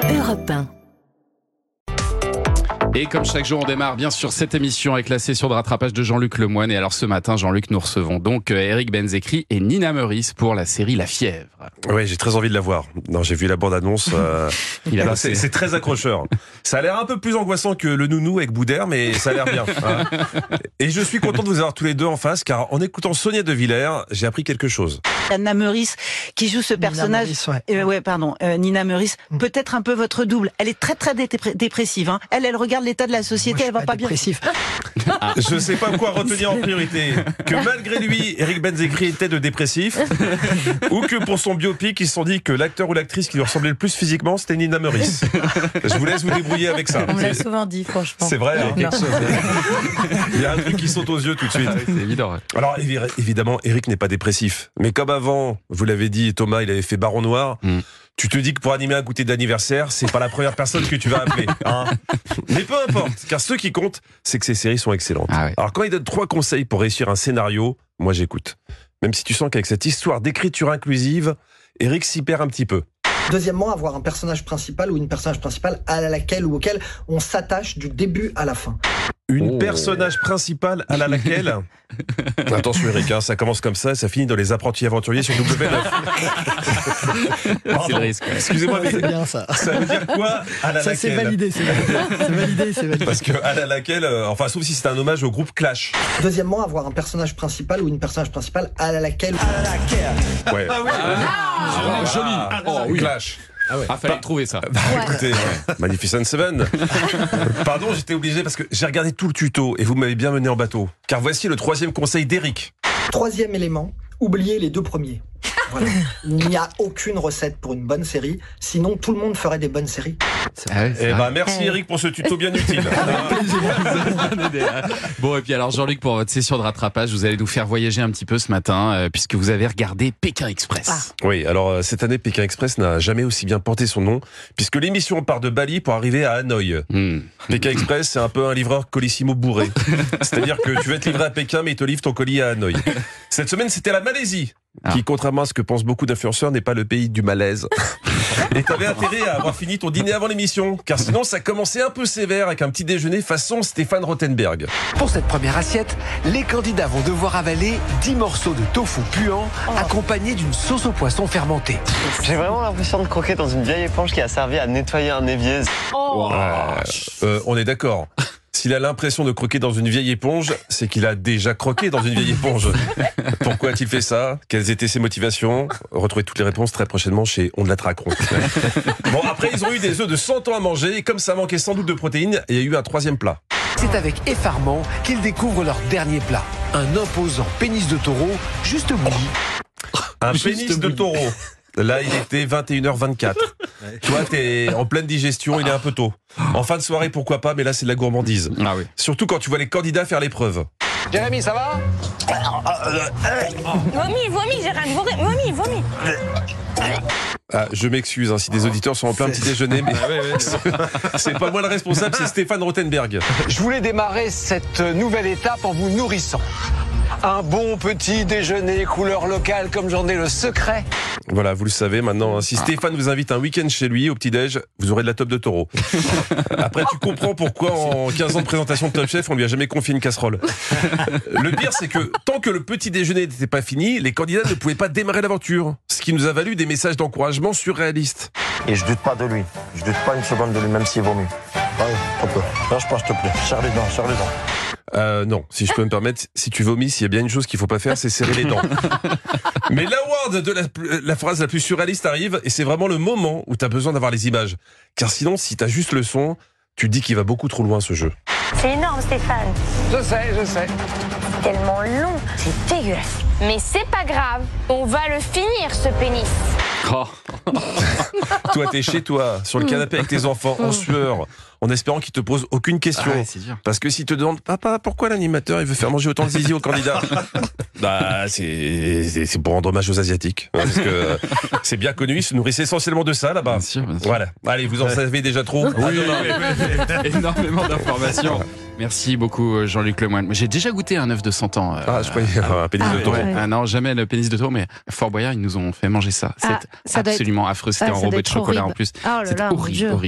Europe 1. Et comme chaque jour, on démarre bien sûr cette émission avec la session de rattrapage de Jean-Luc Lemoyne. Et alors ce matin, Jean-Luc, nous recevons donc Eric Benzekri et Nina Meurice pour la série La Fièvre. Ouais, j'ai très envie de la voir. Non, j'ai vu la bande-annonce. C'est très accrocheur. Ça a l'air un peu plus angoissant que le nounou avec Boudère, mais ça a l'air bien. Hein. Et je suis content de vous avoir tous les deux en face, car en écoutant Sonia De Villers, j'ai appris quelque chose. Nina Meurice qui joue ce personnage. Nina Meurice, peut-être un peu votre double. Elle est très très dépressive. Hein. Elle regarde l'état de la société, elle va pas bien. Je sais pas quoi retenir en priorité. Que malgré lui, Eric Benzekri était de dépressif, ou que pour son biopic, ils se sont dit que l'acteur ou l'actrice qui lui ressemblait le plus physiquement, c'était Nina Meurice. Je vous laisse vous débrouiller avec ça. On me l'a souvent dit, franchement. C'est vrai, hein. Il y a un truc qui saute aux yeux tout de suite. C'est évident. Ouais. Alors évidemment, Eric n'est pas dépressif. Mais comme avant, vous l'avez dit, Thomas, il avait fait Baron Noir. Tu te dis que pour animer un goûter d'anniversaire, c'est pas la première personne que tu vas appeler. Hein. Mais peu importe, car ce qui compte, c'est que ces séries sont excellentes. Ah ouais. Alors quand il donne 3 conseils pour réussir un scénario, moi j'écoute. Même si tu sens qu'avec cette histoire d'écriture inclusive, Eric s'y perd un petit peu. Deuxièmement, avoir un personnage principal ou une personnage principale à laquelle ou auquel on s'attache du début à la fin. Une personnage principale à laquelle Attention Eric, hein, ça commence comme ça, ça finit dans Les Apprentis Aventuriers sur W9. C'est le risque. Excusez-moi, mais C'est bien ça. ça veut dire quoi à la Ça laquelle c'est validé. Parce que à la laquelle, enfin sauf si c'est un hommage au groupe Clash. Deuxièmement, avoir un personnage principal ou une personnage principale à laquelle. Ouais. Joli. Oh oui. Clash. Fallait trouver ça. Écoutez, Magnificent Seven. Pardon, j'étais obligé parce que j'ai regardé tout le tuto et vous m'avez bien mené en bateau. Car voici le 3e conseil d'Eric. 3e élément, oubliez les 2 premiers. Voilà. Il n'y a aucune recette pour une bonne série, sinon tout le monde ferait des bonnes séries. Merci Eric pour ce tuto bien utile. Bon, et puis alors Jean-Luc, pour votre session de rattrapage, vous allez nous faire voyager un petit peu ce matin, puisque vous avez regardé Pékin Express. Oui, alors cette année, Pékin Express n'a jamais aussi bien porté son nom, puisque l'émission part de Bali pour arriver à Hanoï. Pékin Express, c'est un peu un livreur colissimo bourré. C'est-à-dire que tu vas être livré à Pékin, mais il te livre ton colis à Hanoï. Cette semaine, c'était la Malaisie, qui, contrairement à ce que pensent beaucoup d'influenceurs, n'est pas le pays du malaise. Et t'avais intérêt à avoir fini ton dîner avant l'émission, car sinon ça commençait un peu sévère avec un petit déjeuner façon Stéphane Rothenberg. Pour cette première assiette, les candidats vont devoir avaler 10 morceaux de tofu puant accompagnés d'une sauce au poisson fermentée. J'ai vraiment l'impression de croquer dans une vieille éponge qui a servi à nettoyer un évier. On est d'accord. S'il a l'impression de croquer dans une vieille éponge, c'est qu'il a déjà croqué dans une vieille éponge. Pourquoi a-t-il fait ça? Quelles étaient ses motivations? Retrouvez toutes les réponses très prochainement chez On de la Traqueron. Bon, après, ils ont eu des œufs de 100 ans à manger, et comme ça manquait sans doute de protéines, il y a eu un 3e plat. C'est avec effarement qu'ils découvrent leur dernier plat. Un imposant pénis de taureau, juste bouilli. Un pénis de taureau. Là, il était 21h24. Toi, t'es en pleine digestion, il est un peu tôt. En fin de soirée, pourquoi pas, mais là, c'est de la gourmandise. Ah oui. Surtout quand tu vois les candidats faire l'épreuve. Jérémy, ça va? Vomis, Gérald, vomis. Je m'excuse si des auditeurs sont en plein petit déjeuner, mais c'est pas moi le responsable, c'est Stéphane Rothenberg. Je voulais démarrer cette nouvelle étape en vous nourrissant. Un bon petit déjeuner couleur locale comme j'en ai le secret. Voilà, vous le savez maintenant, si Stéphane vous invite un week-end chez lui au petit-déj, vous aurez de la top de taureau. Après, tu comprends pourquoi en 15 ans de présentation de Top Chef, on lui a jamais confié une casserole. Le pire, c'est que tant que le petit déjeuner n'était pas fini, les candidats ne pouvaient pas démarrer l'aventure. Ce qui nous a valu des messages d'encouragement surréalistes. Et je doute pas de lui. Je doute pas une seconde de lui, même s'il vomit. Allez, hop, lâche pas, s'il te plaît. Serre les dents. Non, si je peux me permettre, si tu vomis, s'il y a bien une chose qu'il faut pas faire, c'est serrer les dents. Mais l'award de la phrase la plus surréaliste arrive, et c'est vraiment le moment où t'as besoin d'avoir les images. Car sinon, si t'as juste le son, tu te dis qu'il va beaucoup trop loin ce jeu. C'est énorme, Stéphane. Je sais. Tellement long, c'est dégueulasse. Mais c'est pas grave, on va le finir, ce pénis. Toi, t'es chez toi, sur le canapé avec tes enfants, en sueur, en espérant qu'il te pose aucune question. Ah ouais, c'est dur. Parce que s'il te demande, papa, pourquoi l'animateur il veut faire manger autant de zizi aux candidats? Bah, c'est pour rendre hommage aux Asiatiques. Parce que c'est bien connu, ils se nourrissent essentiellement de ça là-bas. Bien sûr, bien sûr. Voilà. Allez, vous en savez déjà trop. Oui. Énormément d'informations. Merci beaucoup Jean-Luc Lemoyne. J'ai déjà goûté un œuf de 100 ans. Je croyais un pénis de taureau. Ouais. Ah non, jamais le pénis de taureau, mais Fort Boyard, ils nous ont fait manger ça. C'est ça doit absolument affreux. C'était ça enrobé doit de être chocolat horrible. en plus. Oh là C'est là, mon horrible, Dieu. horrible.